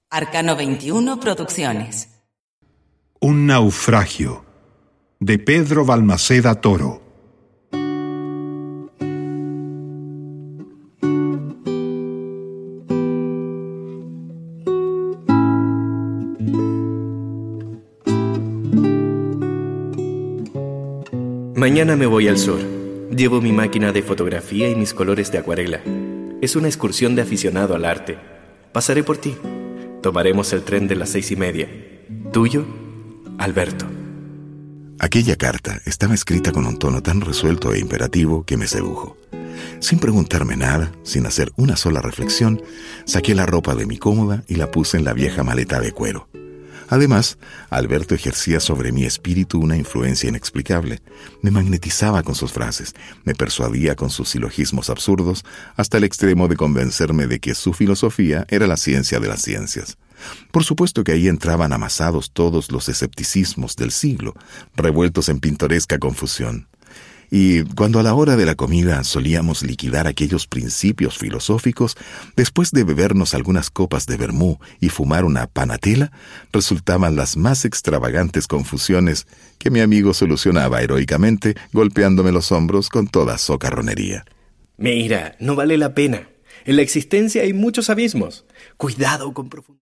Arcano 21 Producciones. Un naufragio, de Pedro Balmaceda Toro. Mañana me voy al sur. Llevo mi máquina de fotografía y mis colores de acuarela. Es una excursión de aficionado al arte. Pasaré por ti. Tomaremos el tren de las 6:30. Tuyo, Alberto. Aquella carta estaba escrita con un tono tan resuelto e imperativo que me sedujo. Sin preguntarme nada, sin hacer una sola reflexión, saqué la ropa de mi cómoda y la puse en la vieja maleta de cuero. Además, Alberto ejercía sobre mi espíritu una influencia inexplicable. Me magnetizaba con sus frases, me persuadía con sus silogismos absurdos, hasta el extremo de convencerme de que su filosofía era la ciencia de las ciencias. Por supuesto que ahí entraban amasados todos los escepticismos del siglo, revueltos en pintoresca confusión. Y cuando a la hora de la comida solíamos liquidar aquellos principios filosóficos, después de bebernos algunas copas de vermú y fumar una panatela, resultaban las más extravagantes confusiones que mi amigo solucionaba heroicamente, golpeándome los hombros con toda socarronería. Mira, no vale la pena. En la existencia hay muchos abismos. Cuidado con profundidad.